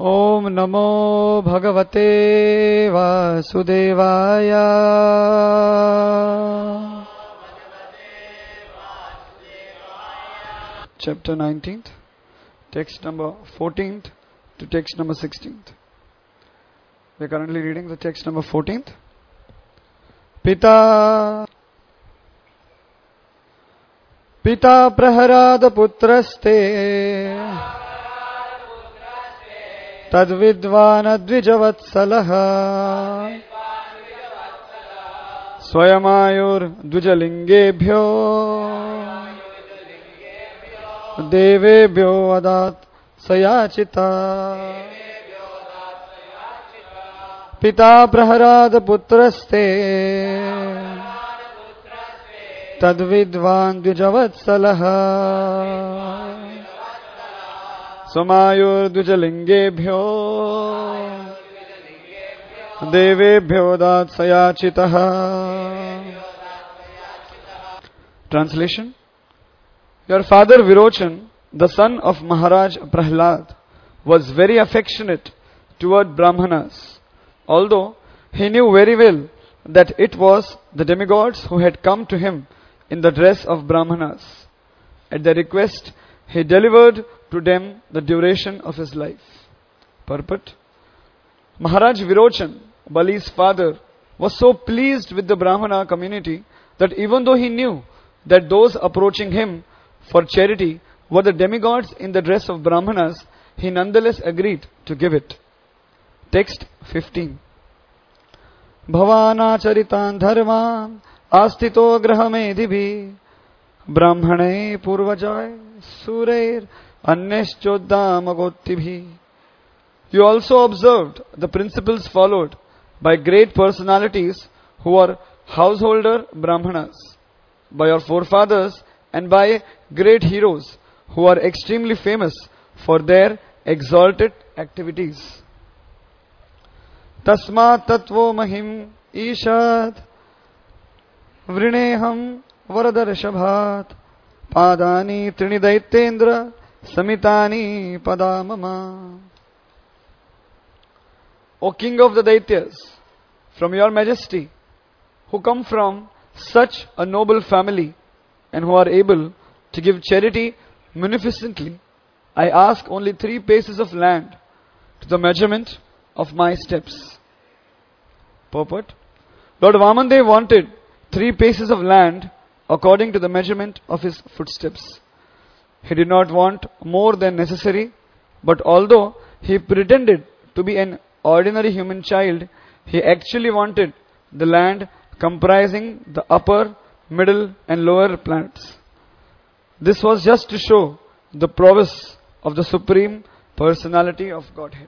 ओम नमो भगवते वासुदेवाय। Chapter 19th, text number 14th to text number 16th. We are currently reading the text number 14th. Pita praharad putraste तद्विद्वान् द्विजवत्सलः स्वयमायुर्द्विजलिङ्गेभ्यो देवेभ्यो अदात् सयाचिता। पिता प्रहराद पुत्रस्ते तद्विद्वान् द्विजवत्सलः स्वयमायुर्द्विजलिङ्गेभ्यो देवेभ्यो दात् सयाचितः। Translation. Your father Virochan, the son of Maharaj Prahlad, was very affectionate toward Brahmanas, although he knew very well that it was the demigods who had come to him in the dress of Brahmanas. At their request, he delivered to them the duration of his life. Purport. Maharaj Virochan, Bali's father, was so pleased with the Brahmana community that even though he knew that those approaching him for charity were the demigods in the dress of Brahmanas, he nonetheless agreed to give it. Text 15. Bhavana dharman astito grahamedibhi brahmane purvajay sureir Anneshchoddamagotibhi. You also observed the principles followed by great personalities who are householder Brahmanas, by your forefathers, and by great heroes who are extremely famous for their exalted activities. Tasmat tatvo mahim ishad vrineham varadarshabhat padani trinidaitendra Samitani Padamama. O King of the Daityas, from your majesty, who come from such a noble family and who are able to give charity munificently, I ask only 3 paces of land to the measurement of my steps. Purport. Lord Vamandev wanted 3 paces of land according to the measurement of his footsteps. He did not want more than necessary, but although he pretended to be an ordinary human child, he actually wanted the land comprising the upper, middle and lower planets. This was just to show the prowess of the Supreme Personality of Godhead.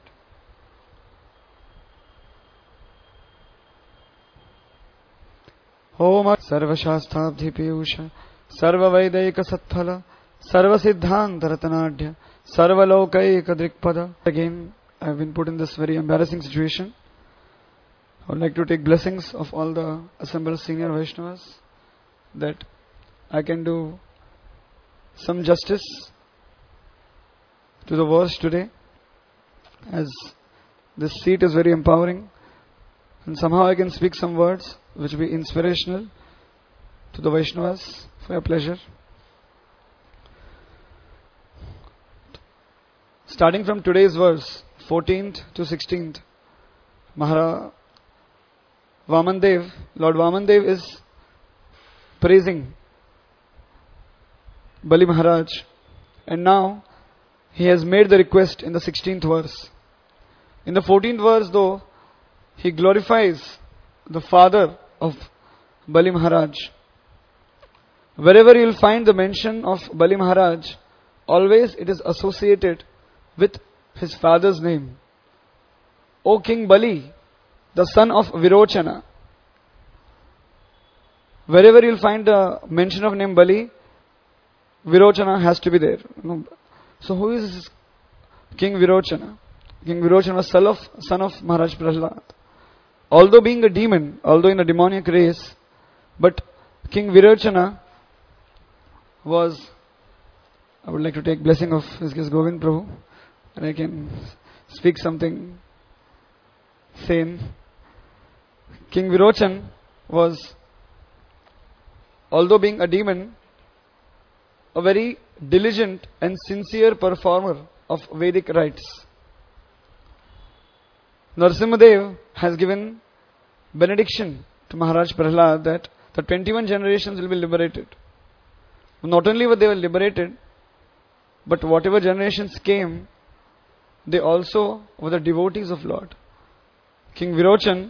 Om Sarva Shastabdhi Piyusha Sarva Vaidaika Satphala Sarva Siddhanta Ratanadhya Sarva Lokaika Drikpada. Again, I have been put in this very embarrassing situation. I would like to take blessings of all the assembled senior Vaishnavas that I can do some justice to the verse today, as this seat is very empowering, and somehow I can speak some words which will be inspirational to the Vaishnavas for your pleasure. Starting from today's verse, 14th to 16th, Lord Vamandev is praising Bali Maharaj, and now he has made the request in the 16th verse. In the 14th verse, though, he glorifies the father of Bali Maharaj. Wherever you will find the mention of Bali Maharaj, always it is associated with his father's name. O King Bali, the son of Virochana. Wherever you will find the mention of name Bali, Virochana has to be there. So who is King Virochana? King Virochana was son of Maharaj Prahlad. Although being a demon, although in a demoniac race, but King Virochana was, I would like to take blessing of His Govind Prabhu, and I can speak something sane. King Virochan was, although being a demon, a very diligent and sincere performer of Vedic rites. Narasimhadev has given benediction to Maharaj Prahlad that the 21 generations will be liberated. Not only were they liberated, but whatever generations came, they also were the devotees of Lord. King Virochan,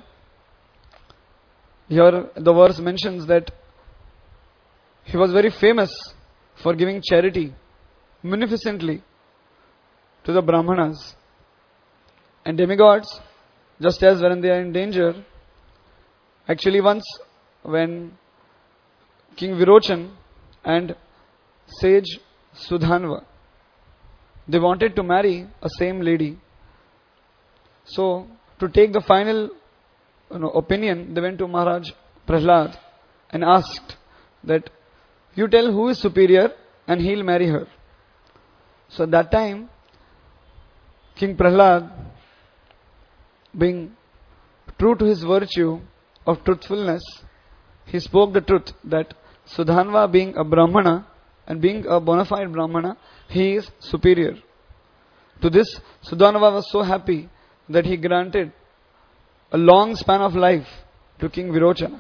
here the verse mentions that he was very famous for giving charity munificently to the Brahmanas. And demigods, just as when they are in danger, actually once when King Virochan and sage Sudhanva, they wanted to marry a same lady. So, to take the final opinion, they went to Maharaj Prahlad and asked that, you tell who is superior and he'll marry her. So at that time, King Prahlad, being true to his virtue of truthfulness, he spoke the truth that Sudhanva, being a Brahmana and being a bona fide Brahmana, he is superior. To this, Sudhanva was so happy that he granted a long span of life to King Virochana.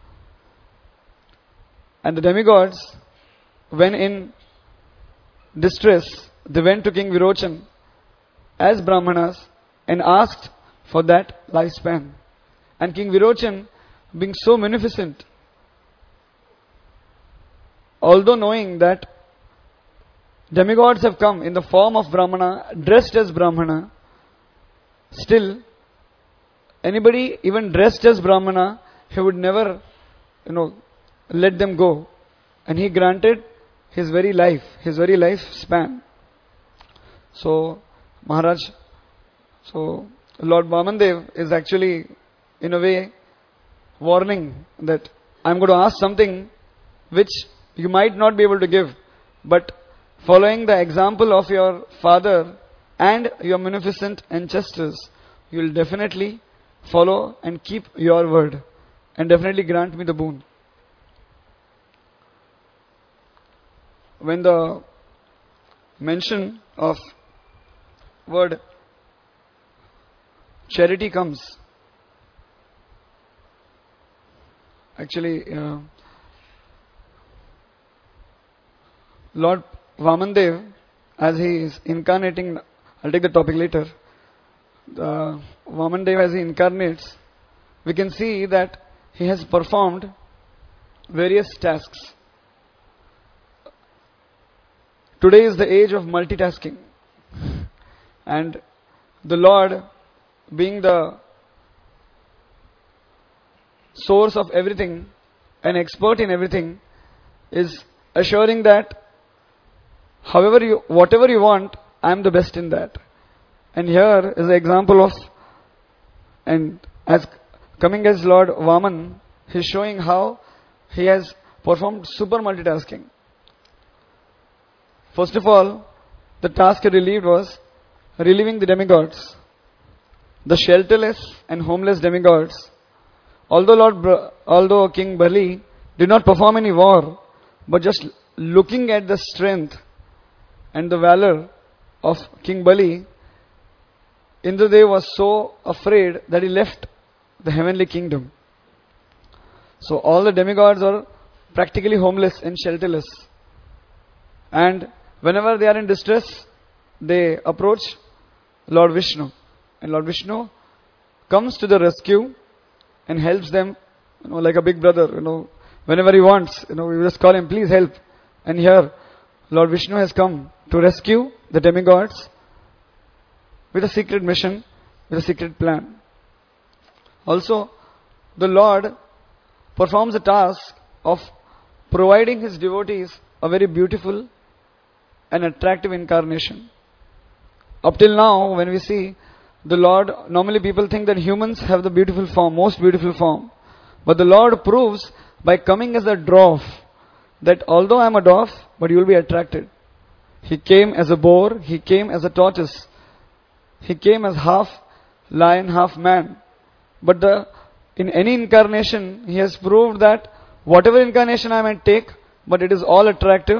And the demigods, when in distress, they went to King Virochan as Brahmanas and asked for that lifespan. And King Virochan, being so munificent, although knowing that demigods have come in the form of Brahmana, dressed as Brahmana, still, anybody even dressed as Brahmana, he would never, let them go. And he granted his very life span. So, Lord Vamandev is actually, in a way, warning that I'm going to ask something which you might not be able to give, but following the example of your father and your munificent ancestors, you will definitely follow and keep your word and definitely grant me the boon. When the mention of word charity comes, actually Lord Vamandev, as he is incarnating, I'll take the topic later, Vamandev as he incarnates, we can see that he has performed various tasks. Today is the age of multitasking, and the Lord, being the source of everything, an expert in everything, is assuring that whatever you want, I am the best in that. And here is an example of, and as coming as Lord Vaman, he is showing how he has performed super multitasking. First of all, the task he relieved was relieving the demigods, the shelterless and homeless demigods. Although King Bali did not perform any war, but just looking at the strength and the valor of King Bali, Indradev was so afraid that he left the heavenly kingdom. So all the demigods are practically homeless and shelterless. And whenever they are in distress, they approach Lord Vishnu. And Lord Vishnu comes to the rescue and helps them, like a big brother, whenever he wants, we just call him, please help. And here, Lord Vishnu has come to rescue the demigods with a secret mission, with a secret plan. Also, the Lord performs the task of providing his devotees a very beautiful and attractive incarnation. Up till now, when we see the Lord, normally people think that humans have the beautiful form, most beautiful form. But the Lord proves by coming as a dwarf that although I am a dwarf, but you will be attracted. He came as a boar, he came as a tortoise. He came as half lion, half man. But in any incarnation, he has proved that whatever incarnation I might take, but it is all attractive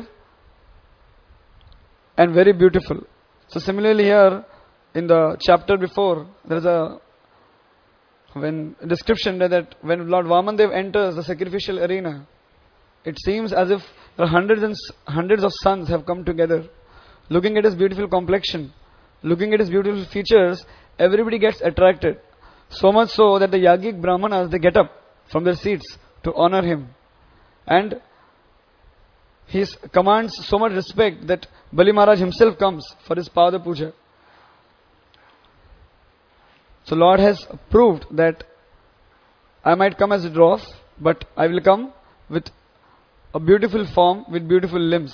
and very beautiful. So similarly here, in the chapter before, there is a description that when Lord Vamandev enters the sacrificial arena, it seems as if there are hundreds of suns have come together. Looking at his beautiful complexion, looking at his beautiful features, everybody gets attracted. So much so that the Yagic Brahmanas, they get up from their seats to honor him. And he commands so much respect that Bali Maharaj himself comes for his Pada Puja. So Lord has proved that I might come as a dwarf, but I will come with a beautiful form, with beautiful limbs.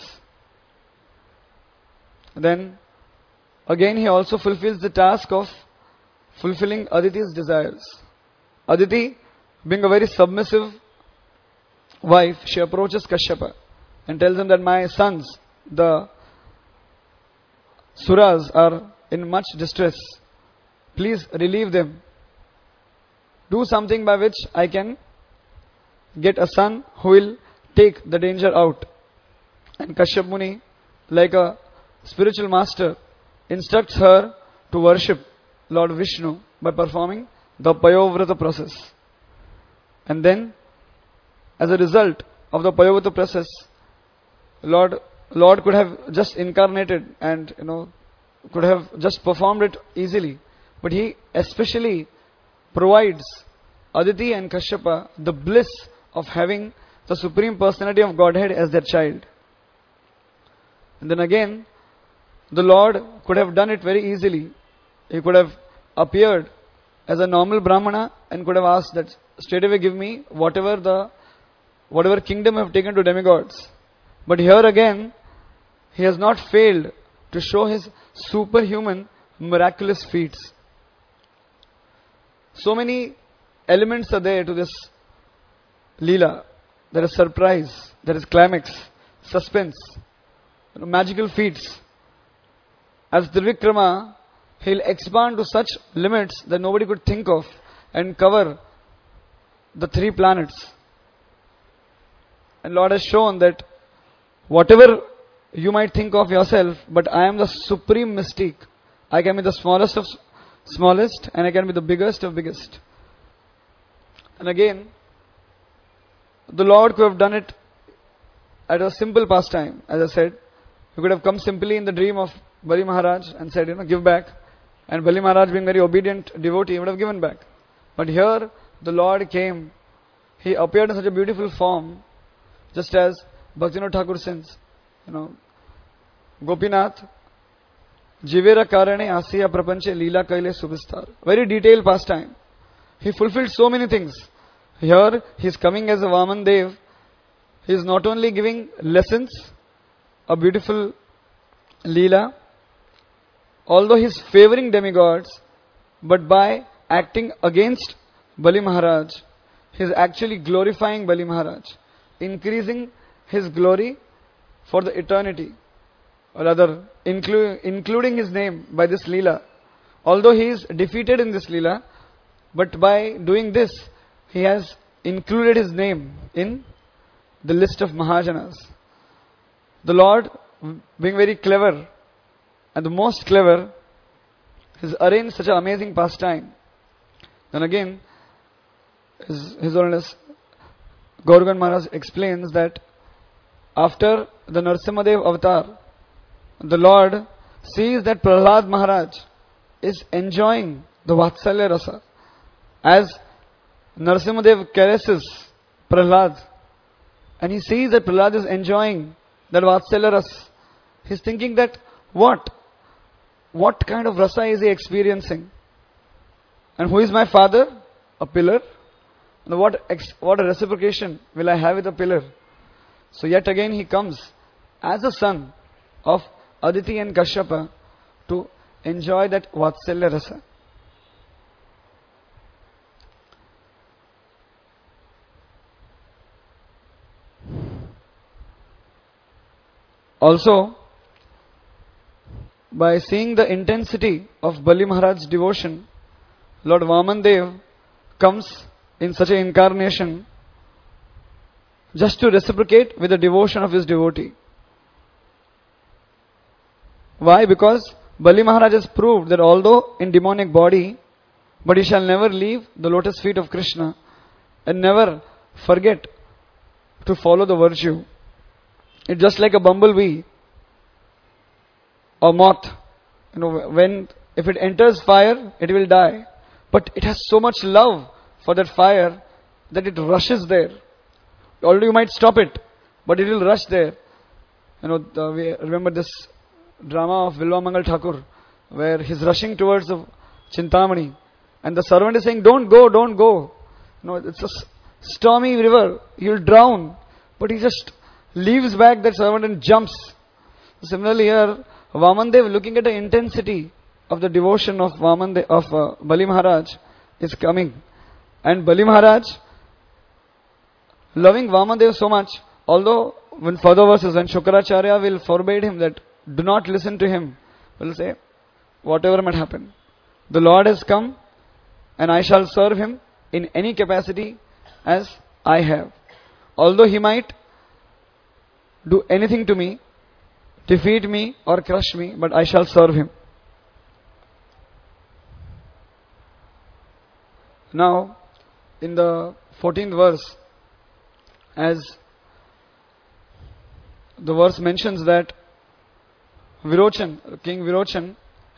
Then again he also fulfills the task of fulfilling Aditi's desires. Aditi, being a very submissive wife, she approaches Kashyapa and tells him that my sons, the Suras, are in much distress. Please relieve them. Do something by which I can get a son who will take the danger out. And Kashyap Muni, like a spiritual master, instructs her to worship Lord Vishnu by performing the Payovrata process. And then, as a result of the Payovrata process, Lord could have just incarnated and could have just performed it easily. But he especially provides Aditi and Kashyapa the bliss of having the Supreme Personality of Godhead as their child. And then again, the Lord could have done it very easily. He could have appeared as a normal Brahmana and could have asked that straight away give me whatever kingdom I have taken to demigods. But here again, he has not failed to show his superhuman, miraculous feats. So many elements are there to this Leela. There is surprise, there is climax, suspense, magical feats. As Trivikrama, he'll expand to such limits that nobody could think of and cover the 3 planets. And Lord has shown that whatever you might think of yourself, but I am the supreme mystique. I can be the smallest of smallest and I can be the biggest of biggest. And again, the Lord could have done it at a simple pastime. As I said, he could have come simply in the dream of Bali Maharaj and said, give back. And Bali Maharaj, being very obedient devotee, would have given back. But here, the Lord came. He appeared in such a beautiful form, just as Bhaktivinoda Thakur sings, Gopinath, Jivera Karane Asiya Prapanche Leela Kaile Subhistar. Very detailed pastime. He fulfilled so many things. Here, he is coming as a Vaman Dev. He is not only giving lessons, a beautiful Leela, although he is favoring demigods, but by acting against Bali Maharaj, he is actually glorifying Bali Maharaj, increasing his glory for the eternity, or rather, including his name by this Leela. Although he is defeated in this Leela, but by doing this, he has included his name in the list of Mahajanas. The Lord, being very clever, and the most clever, has arranged such an amazing pastime. Then again, His Holiness Gauragan Maharaj explains that after the Narasimhadev avatar, the Lord sees that Prahlad Maharaj is enjoying the Vatsalya Rasa. As Narasimhadev caresses Prahlad, and he sees that Prahlad is enjoying that Vatsalya Rasa, he's thinking that what kind of rasa is he experiencing? And who is my father? A pillar. And what a reciprocation will I have with a pillar? So yet again he comes as a son of Aditi and Kashyapa to enjoy that Vatsalya Rasa. Also, by seeing the intensity of Bali Maharaj's devotion, Lord Vamandev comes in such an incarnation just to reciprocate with the devotion of his devotee. Why? Because Bali Maharaj has proved that although in demonic body, but he shall never leave the lotus feet of Krishna and never forget to follow the virtue. It's just like a bumblebee or moth. If it enters fire, it will die. But it has so much love for that fire that it rushes there. Although you might stop it, but it will rush there. We remember this drama of Vilvamangal Thakur, where he's rushing towards the Chintamani, and the servant is saying, "Don't go, don't go." It's a stormy river, you'll drown. But he just leaves back that servant and jumps. Similarly here, Vamandev, looking at the intensity of the devotion of Bali Maharaj, is coming. And Bali Maharaj, loving Vamandev so much, although when further verses, when Shukracharya will forbade him that do not listen to him, will say, whatever might happen, the Lord has come and I shall serve him in any capacity as I have. Although he might do anything to me, defeat me or crush me, but I shall serve him. Now, in the 14th verse, as the verse mentions that King Virochan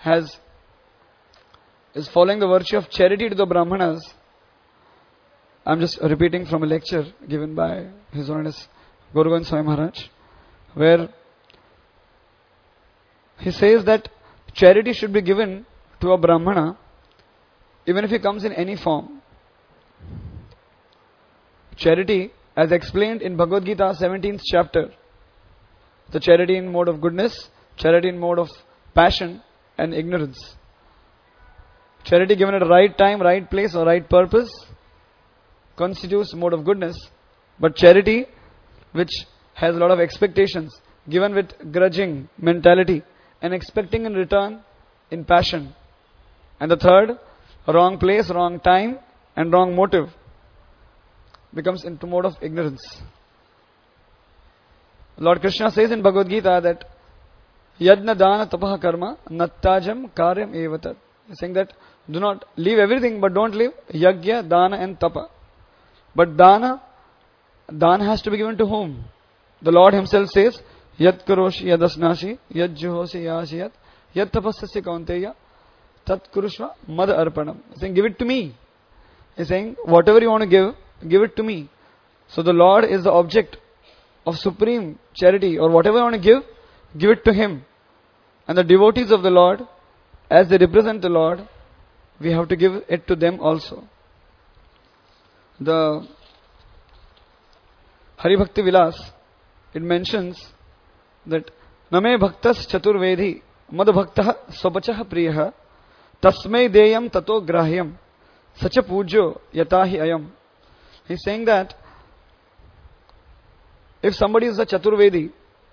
is following the virtue of charity to the Brahmanas. I'm just repeating from a lecture given by His Holiness Gaura Govind Swami Maharaj, where he says that charity should be given to a Brahmana even if he comes in any form. Charity, as explained in Bhagavad Gita 17th chapter, the charity in mode of goodness, charity in mode of passion and ignorance. Charity given at the right time, right place or right purpose constitutes mode of goodness. But charity which has a lot of expectations, given with grudging mentality and expecting in return in passion. And the third, wrong place, wrong time and wrong motive, becomes into mode of ignorance. Lord Krishna says in Bhagavad Gita that Yajna dana tapaha karma nattajam karyam evatat. He's saying that do not leave everything, but don't leave yajna, dana and tapa. But dana has to be given to whom? The Lord himself says, Yat karoshi yadasnashi, yat juhosi yasiyat, yat tapassasya kaunteya, tat kurushva mad arpanam. He's saying, give it to me. He's saying, whatever you want to give it to me. So the Lord is the object of supreme charity, or whatever you want to give it to Him. And the devotees of the Lord, as they represent the Lord, we have to give it to them also. The Hari Bhakti Vilas, it mentions that Name Bhaktas Chaturvedhi Mad Bhaktah Swapachah Priyaha Tasmai Deyam Tato Grahyam Sacha Pujo Yatahi Ayam. He's saying that if somebody is a Chaturvedi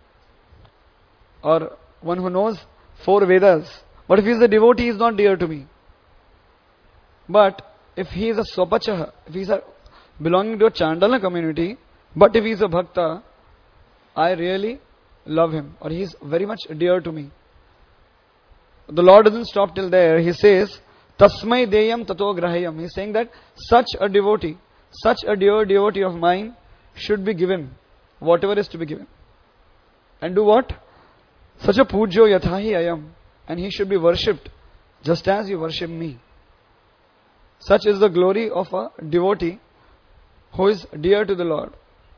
or one who knows 4 Vedas, but if he is a devotee, he is not dear to me. But if he is a Swapachaha, if he is belonging to a Chandala community, but if he is a Bhakta, I really love him, or he is very much dear to me. The Lord doesn't stop till there. He says, Tasmai Deyam Tato Grahayam. He is saying that such a devotee, such a dear devotee of mine should be given whatever is to be given. And do what? Such a Pujo Yathahi Ayam. And he should be worshipped just as you worship me. Such is the glory of a devotee who is dear to the Lord.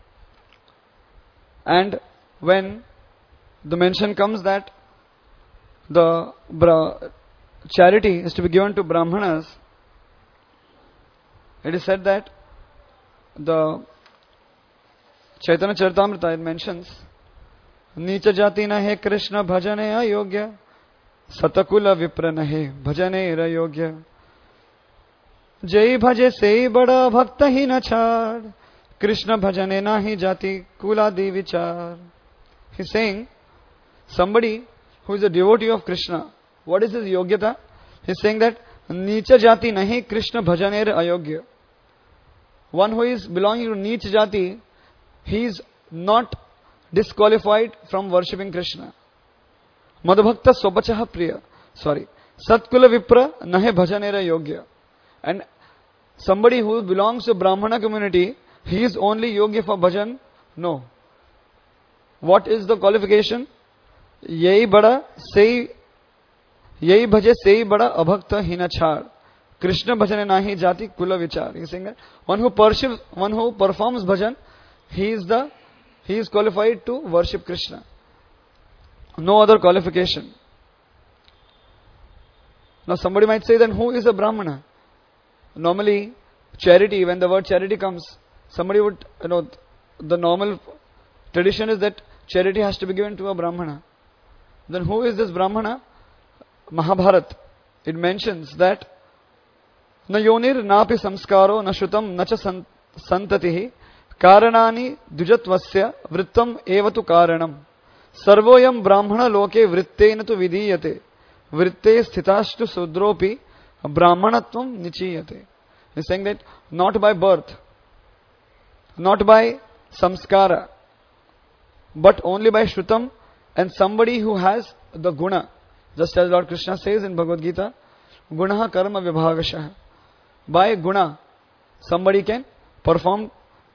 And when the mention comes that the charity is to be given to Brahmanas, it is said that the Chaitanya Charitamrita, it mentions, Nicha jati na he Krishna bhajane ayogya, satakula vipra na he bhajane rayogya. Jai bhaje sei bada bhakta hi na chad, Krishna bhajane nahi jati kula di vichar. He's saying, somebody who is a devotee of Krishna, what is his yogyata? He is saying that Nicha Jati nahi Krishna bhajaner ayogya. One who is belonging to Nicha Jati, he is not disqualified from worshipping Krishna. Madhbhakta Swapachaha Priya. Satkula Vipra nahe bhajanera yogya. And somebody who belongs to Brahmana community, he is only yogya for bhajan? No. What is the qualification? Yehi bhaje sei bada abhakta hinachar. Krishna bhajane nahi jati kula vichar. He is saying that one who performs bhajan, he is qualified to worship Krishna. No other qualification. Now somebody might say, then who is a Brahmana? Normally, charity, when the word charity comes, somebody would, the normal tradition is that charity has to be given to a Brahmana. Then who is this Brahmana? Mahabharat. It mentions that na yonir napi samskaro na shutam na cha santatihi karanani dujatvasya vrittam evatu karanam sarvoyam brahmana loke vrittena tu vidiyate vritte sthitastu sudropi brahmanatvam nichiyate. He is saying that not by birth, not by samskara, but only by shrutam, and somebody who has the guna. Just as Lord Krishna says in Bhagavad Gita, gunaha karma vibhagashaha. By guna, somebody can perform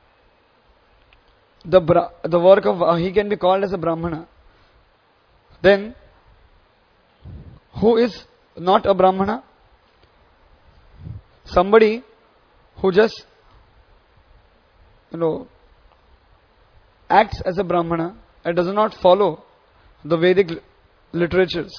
the work of, he can be called as a Brahmana. Then, who is not a Brahmana? Somebody who just, acts as a Brahmana and does not follow the Vedic literatures.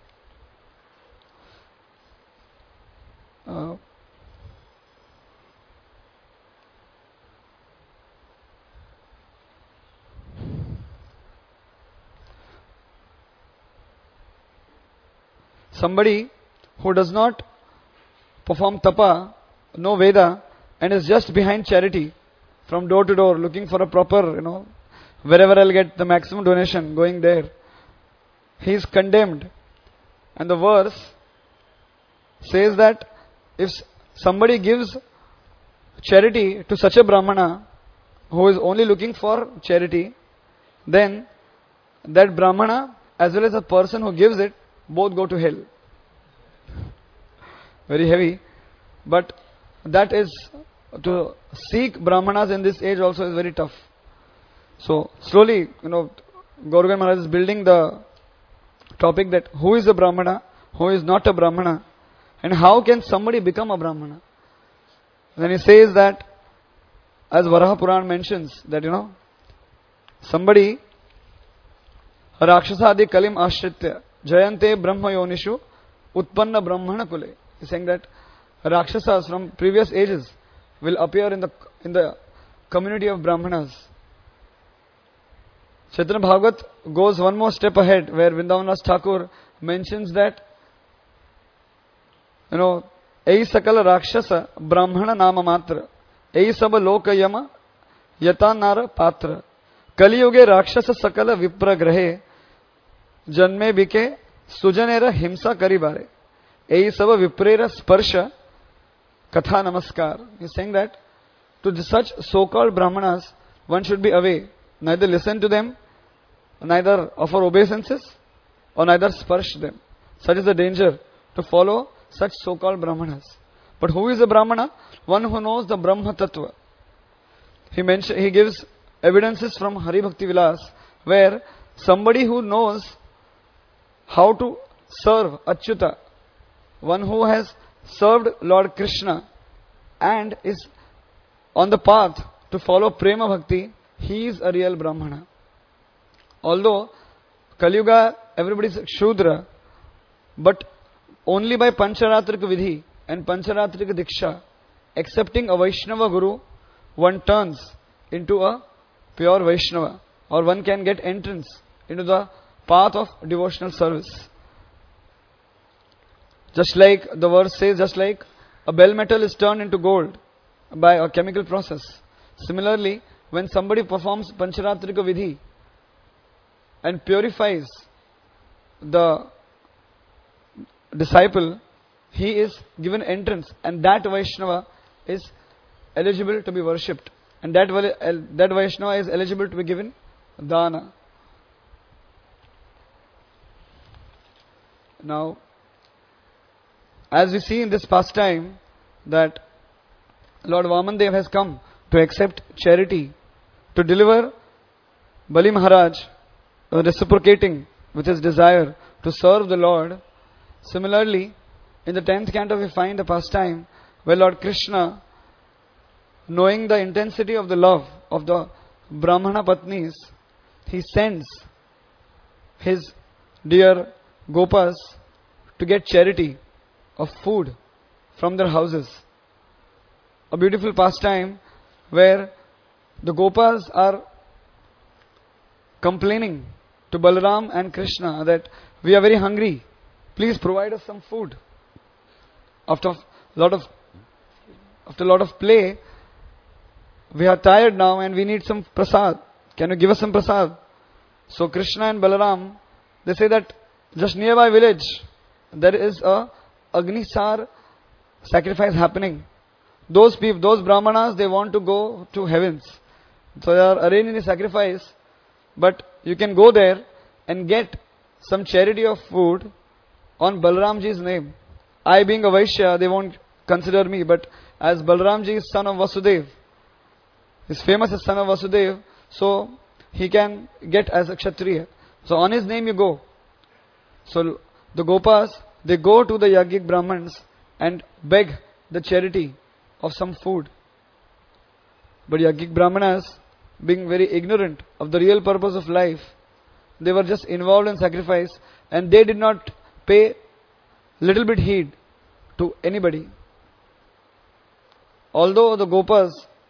Somebody who does not perform tapa, no Veda, and is just behind charity, from door to door, looking for a proper, wherever I'll get the maximum donation, going there. He is condemned. And the verse says that if somebody gives charity to such a Brahmana, who is only looking for charity, then that Brahmana, as well as the person who gives it, both go to hell. Very heavy. But that is, to seek Brahmanas in this age also is very tough. So slowly, Gauranga Maharaj is building the topic that who is a Brahmana, who is not a Brahmana, and how can somebody become a Brahmana. Then he says that, as Varaha Puran mentions, that somebody Rakshasadi Kalim Ashritya Jayante Brahma Yonishu Utpanna Brahmana Kule. He's saying that Rakshasas from previous ages will appear in the community of Brahmanas. Chaitanya Bhagavat goes one more step ahead, where Vrindavan Thakur mentions that Ei sakala rakshasa brahmana nama matra Ei saba loka yama yata nara patra Kali yuge rakshasa sakala vipra grahe Janme bike sujanera himsa karibare Ei saba viprera sparsha katha namaskar. He is saying that to such so-called Brahmanas, one should be away. Neither listen to them, neither offer obeisances, or neither sparsh them. Such is the danger to follow such so-called Brahmanas. But who is a Brahmana? One who knows the Brahma Tattva. He gives evidences from Hari Bhakti Vilas, where somebody who knows how to serve Achyuta, one who has served Lord Krishna and is on the path to follow Prema Bhakti, he is a real Brahmana. Although Kali Yuga, everybody is Shudra, but only by Pancharatrika Vidhi and Pancharatrika Diksha, accepting a Vaishnava Guru, one turns into a pure Vaishnava, or one can get entrance into the path of devotional service. Just like the verse says, just like a bell metal is turned into gold by a chemical process. Similarly, when somebody performs Pancharatrika Vidhi and purifies the disciple, he is given entrance, and that Vaishnava is eligible to be worshipped, and that Vaishnava is eligible to be given dana. Now, as we see in this pastime, that Lord Vamandev has come to accept charity, to deliver Bali Maharaj, reciprocating with his desire to serve the Lord. Similarly, in the 10th canto we find a pastime where Lord Krishna, knowing the intensity of the love of the Brahmana Patnis, he sends his dear Gopas to get charity of food from their houses. A beautiful pastime where the Gopas are complaining to Balaram and Krishna that we are very hungry, please provide us some food. After a lot of play, we are tired now and we need some prasad. Can you give us some prasad? So Krishna and Balaram, they say that just nearby village there is a Agnisar sacrifice happening. Those Brahmanas, they want to go to heavens. So they are arranging the sacrifice, but you can go there and get some charity of food on Balramji's name. I being a Vaishya, they won't consider me, but as Balramji is son of Vasudev, is famous as son of Vasudev, so he can get as a Kshatriya. So on his name you go. So the Gopas, they go to the Yajnik Brahmans and beg the charity of some food. But Yajnik Brahmanas, being very ignorant of the real purpose of life, they were just involved in sacrifice and they did not pay little bit heed to anybody. Although the Gopas,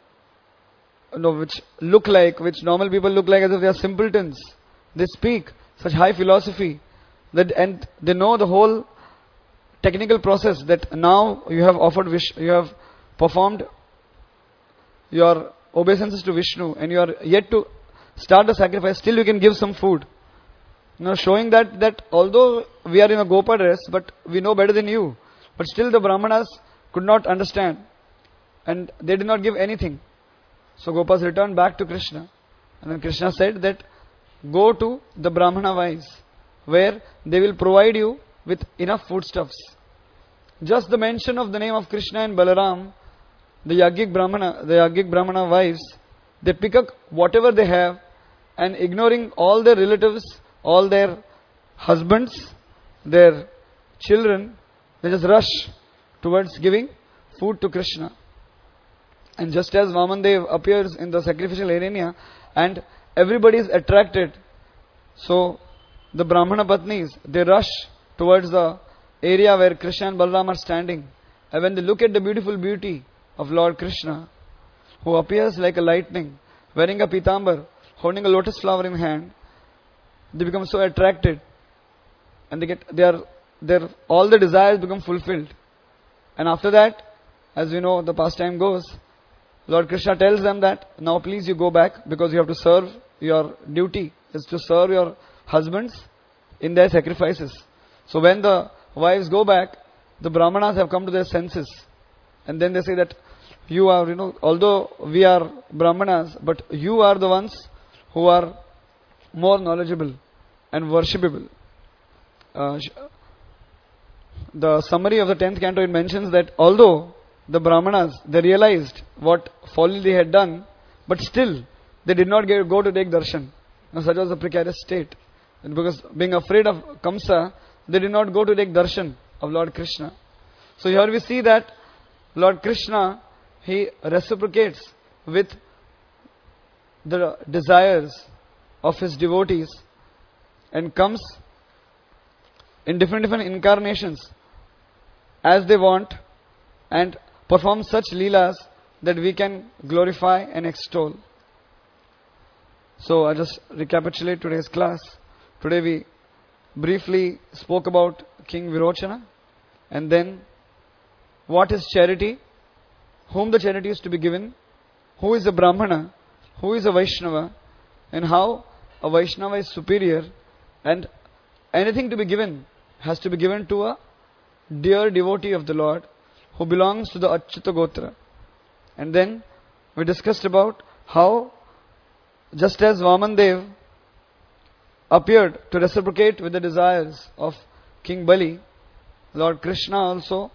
which normal people look like as if they are simpletons, they speak such high philosophy that, and they know the whole technical process, that now you have you have performed your obeisances to Vishnu and you are yet to start the sacrifice, still you can give some food. Now showing that although we are in a Gopa dress, but we know better than you. But still the Brahmanas could not understand and they did not give anything. So Gopas returned back to Krishna. And then Krishna said that go to the Brahmana wives where they will provide you with enough foodstuffs. Just the mention of the name of Krishna and Balaram, the Yajnik Brahmana wives, they pick up whatever they have and ignoring all their relatives, all their husbands, their children, they just rush towards giving food to Krishna. And just as Vamandev appears in the sacrificial arena and everybody is attracted, so the Brahmana Patnis, they rush towards the area where Krishna and Balaram are standing. And when they look at the beautiful beauty of Lord Krishna, who appears like a lightning, wearing a pitambar, holding a lotus flower in hand, they become so attracted and all the desires become fulfilled. And after that, as we know the pastime goes, Lord Krishna tells them that now please you go back because you have to serve, your duty is to serve your husbands in their sacrifices. So when the wives go back, the Brahmanas have come to their senses. And then they say that you are, although we are Brahmanas, but you are the ones who are more knowledgeable and worshipable. The summary of the 10th canto, it mentions that although the Brahmanas, they realized what folly they had done, but still they did not go to take darshan. Now, such was the precarious state. And because being afraid of Kamsa, they did not go to take darshan of Lord Krishna. So here we see that Lord Krishna, he reciprocates with the desires of his devotees and comes in different incarnations as they want and perform such leelas that we can glorify and extol. So I just recapitulate today's class. Today we briefly spoke about King Virochana, and then what is charity, whom the charity is to be given, who is a Brahmana, who is a Vaishnava, and how a Vaishnava is superior, and anything to be given has to be given to a dear devotee of the Lord who belongs to the Achyuta Gotra. And then we discussed about how just as Vamandev appeared to reciprocate with the desires of King Bali, Lord Krishna also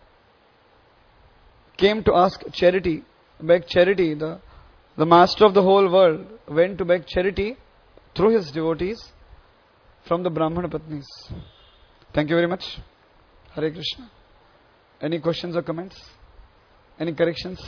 came to ask charity, beg charity. The master of the whole world went to beg charity through his devotees from the Brahmana Patnis. Thank you very much. Hare Krishna. Any questions or comments? Any corrections?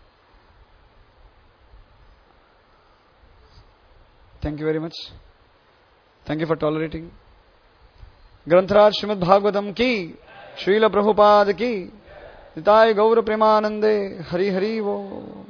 Thank you very much. Thank you for tolerating. Grantaraj Srimad Bhagavatam ki, Srila Prabhupada ki, Nitai Gaura Premanande, Hari Hari Wo.